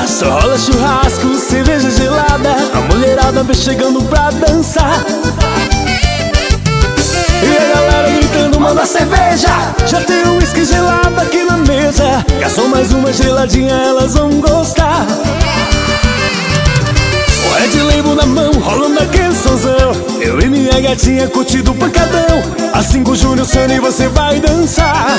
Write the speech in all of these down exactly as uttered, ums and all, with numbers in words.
só rola churrasco, cerveja gelada. A mulherada vem chegando pra dançar. E a galera gritando, manda cerveja. Já tem um uísque gelado aqui na mesa. Garçom, mais uma geladinha, elas vão gostar. O Red Label na mão, rolando aquele sonzão. Eu e minha gatinha curtindo o pancadão. Assim com o Júnior Sunny você vai dançar.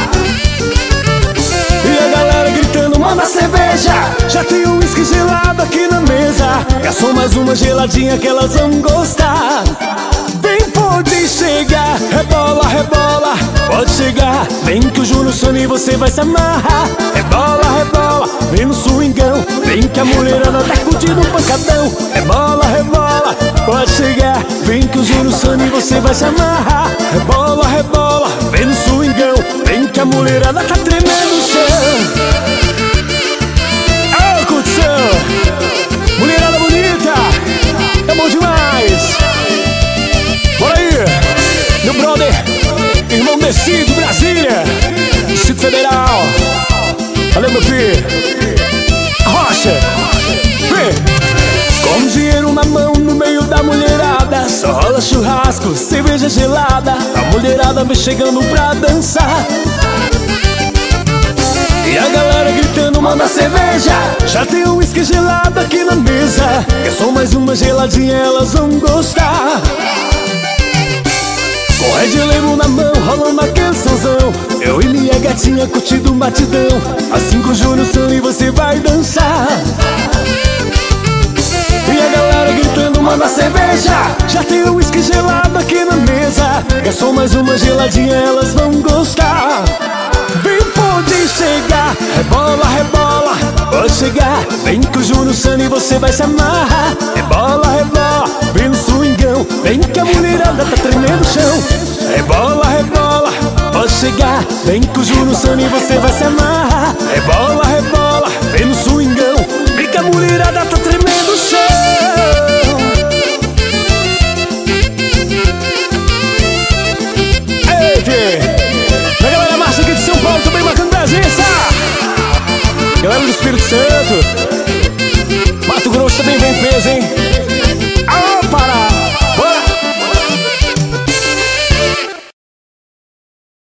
E a galera gritando, manda cerveja. Já tem um uísque gelado aqui na mesa. Garçom, mais uma geladinha que elas vão gostar. Vem, pode chegar, rebola, rebola. Pode chegar, vem que o Júnior Sunny você vai se amarrar. Rebola, rebola, vem no swingão. Vem que a mulherada tá curtindo o pancadão. Rebola, rebola, pode chegar, vem que o Júnior Sunny você vai se amarrar. Rebola, rebola, vem no swingão. Vem que a mulherada tá tremendo no chão. Ô, curtição, mulherada bonita, é bom demais. Bora aí, meu brother, irmão Desci de Brasília, Distrito Federal. Valeu, meu filho. Rocha, vem. Com dinheiro na mão no meio da mulherada. Só rola churrasco, cerveja gelada. A mulherada vem chegando pra dançar. E a galera gritando, manda cerveja. Já tem um uísque gelado aqui na mesa. É só mais uma geladinha, elas vão gostar. Com Red Label na mão, rolando aquele sonzão. Eu e minha gatinha curtindo um batidão. Assim com o Júnior Sunny você vai dançar. E a galera gritando, manda cerveja. Já tem um uísque gelado aqui na mesa. É só mais uma geladinha, elas vão gostar. Vem, pode chegar, rebola, rebola. Pode chegar, vem que o Júnior Sunny você vai se amarrar. Rebola, rebola, vem no swingão. Vem que a mulherada tá tremendo o chão. Rebola, rebola, pode chegar, vem que o Júnior Sunny você vai se amarrar. Rebola, rebola, vem no swingão. Vem que a mulherada tá tremendo.